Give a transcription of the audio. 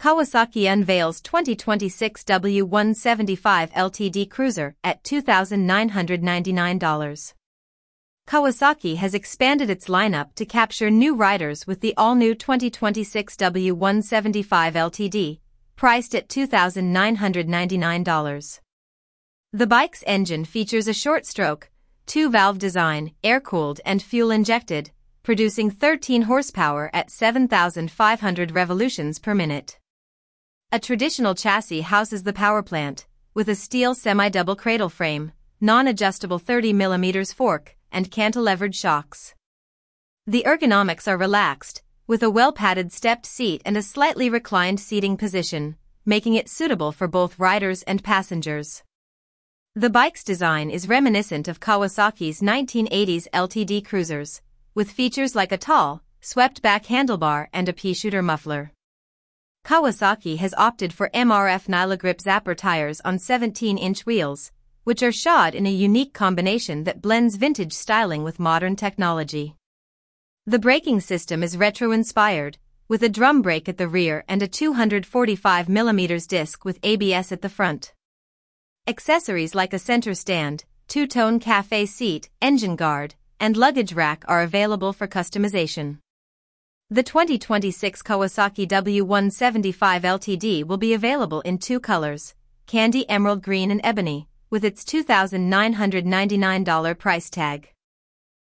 Kawasaki unveils 2026 W175 LTD Cruiser at $2,999. Kawasaki has expanded its lineup to capture new riders with the all-new 2026 W175 LTD, priced at $2,999. The bike's engine features a short-stroke, two-valve design, air-cooled and fuel-injected, producing 13 horsepower at 7,500 revolutions per minute. A traditional chassis houses the power plant, with a steel semi-double cradle frame, non-adjustable 30mm fork, and cantilevered shocks. The ergonomics are relaxed, with a well-padded stepped seat and a slightly reclined seating position, making it suitable for both riders and passengers. The bike's design is reminiscent of Kawasaki's 1980s LTD cruisers, with features like a tall, swept-back handlebar and a pea-shooter muffler. Kawasaki has opted for MRF Nylagrip Zapper tires on 17-inch wheels, which are shod in a unique combination that blends vintage styling with modern technology. The braking system is retro-inspired, with a drum brake at the rear and a 245mm disc with ABS at the front. Accessories like a center stand, two-tone cafe seat, engine guard, and luggage rack are available for customization. The 2026 Kawasaki W175 LTD will be available in two colors, Candy Emerald Green and Ebony, with its $2,999 price tag.